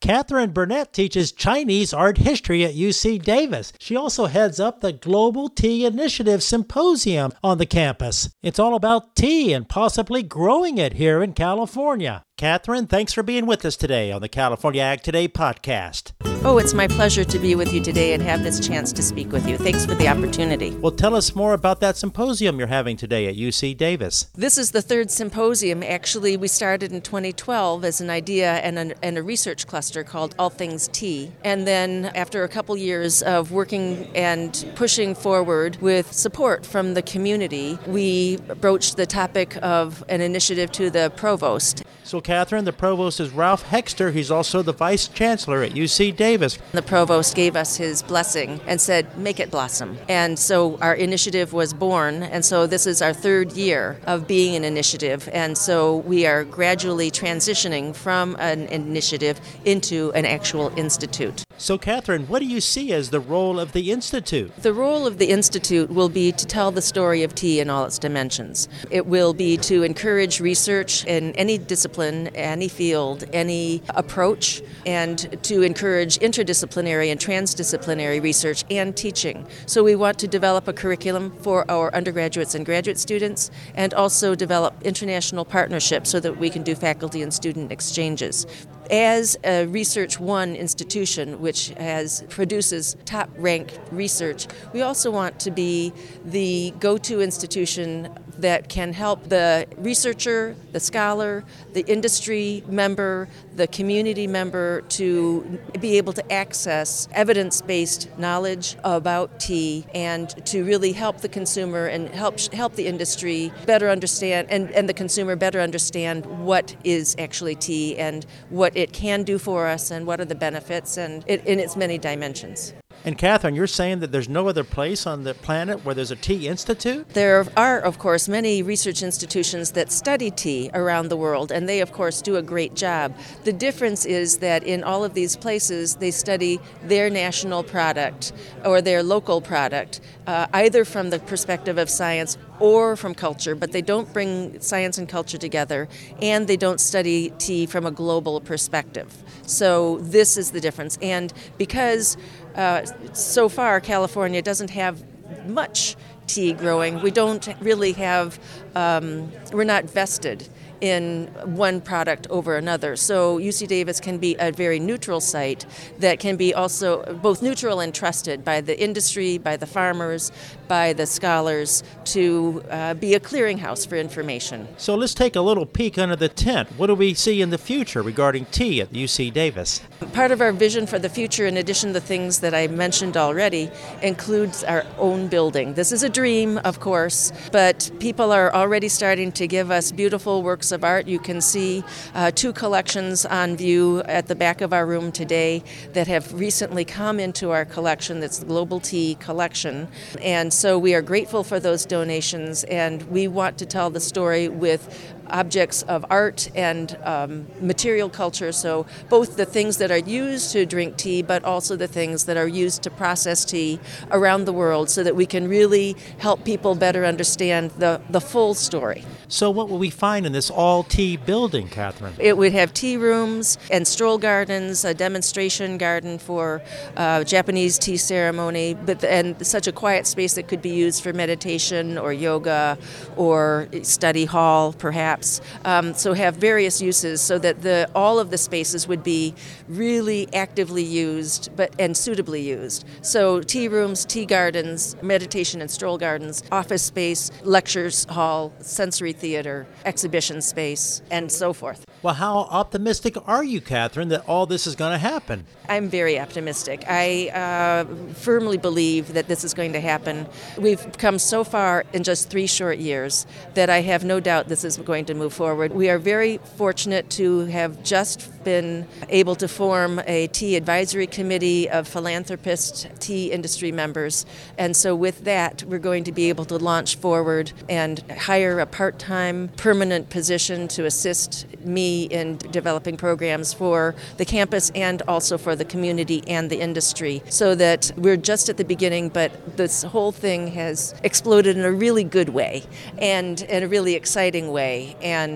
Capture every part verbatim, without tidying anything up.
Catherine Burnett teaches Chinese art history at U C Davis. She also heads up the Global Tea Initiative Symposium on the campus. It's all about tea and possibly growing it here in California. Catherine, thanks for being with us today on the California Ag Today podcast. Oh, it's my pleasure to be with you today and have this chance to speak with you. Thanks for the opportunity. Well, tell us more about that symposium you're having today at U C Davis. This is the third symposium. Actually, we started in twenty twelve as an idea and a, and a research cluster called All Things Tea. And then after a couple years of working and pushing forward with support from the community, we broached the topic of an initiative to the provost. So, Catherine, the provost is Ralph Hexter. He's also the vice chancellor at U C Davis. The provost gave us his blessing and said, make it blossom. And so our initiative was born. And so this is our third year of being an initiative. And so we are gradually transitioning from an initiative into an actual institute. So, Catherine, what do you see as the role of the Institute? The role of the Institute will be to tell the story of tea in all its dimensions. It will be to encourage research in any discipline, any field, any approach, and to encourage interdisciplinary and transdisciplinary research and teaching. So we want to develop a curriculum for our undergraduates and graduate students and also develop international partnerships so that we can do faculty and student exchanges. As a Research One institution, which has produces top-ranked research, we also want to be the go-to institution that can help the researcher, the scholar, the industry member, the community member to be able to access evidence-based knowledge about tea and to really help the consumer and help help the industry better understand and, and the consumer better understand what is actually tea and what it can do for us and what are the benefits and it, in its many dimensions. And Catherine, you're saying that there's no other place on the planet where there's a tea institute? There are, of course, many research institutions that study tea around the world, and they, of course, do a great job. The difference is that in all of these places, they study their national product or their local product, uh, either from the perspective of science or from culture, but they don't bring science and culture together, and they don't study tea from a global perspective. So this is the difference. And because uh, so far California doesn't have much tea growing, we don't really have, um, we're not vested in one product over another. So U C Davis can be a very neutral site that can be also both neutral and trusted by the industry, by the farmers, by the scholars to uh, be a clearinghouse for information. So let's take a little peek under the tent. What do we see in the future regarding tea at U C Davis? Part of our vision for the future, in addition to the things that I mentioned already, includes our own building. This is a dream, of course, but people are already starting to give us beautiful works of art. You can see uh, two collections on view at the back of our room today that have recently come into our collection. That's the Global Tea Collection. And so we are grateful for those donations, and we want to tell the story with objects of art and um, material culture, so both the things that are used to drink tea, but also the things that are used to process tea around the world so that we can really help people better understand the, the full story. So what will we find in this all-tea building, Catherine? It would have tea rooms and stroll gardens, a demonstration garden for uh, Japanese tea ceremony, but and such a quiet space that could be used for meditation or yoga or study hall, perhaps. Um, so have various uses so that the all of the spaces would be really actively used but and suitably used. So tea rooms, tea gardens, meditation and stroll gardens, office space, lectures hall, sensory theater, exhibition space, and so forth. Well, how optimistic are you, Catherine, that all this is going to happen? I'm very optimistic. I uh, firmly believe that this is going to happen. We've come so far in just three short years that I have no doubt this is going to move forward. We are very fortunate to have just been able to form a tea advisory committee of philanthropist tea industry members. And so with that, we're going to be able to launch forward and hire a part-time permanent position to assist me in developing programs for the campus and also for the community and the industry, so that we're just at the beginning, but this whole thing has exploded in a really good way and in a really exciting way. And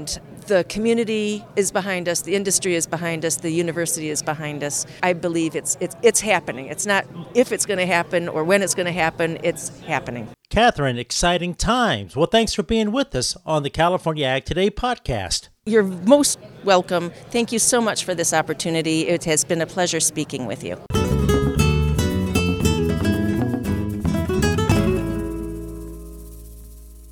The community is behind us, the industry is behind us, the university is behind us. I believe it's it's it's happening. It's not if it's going to happen or when it's going to happen, it's happening. Catherine, exciting times. Well, thanks for being with us on the California Ag Today podcast. You're most welcome. Thank you so much for this opportunity. It has been a pleasure speaking with you.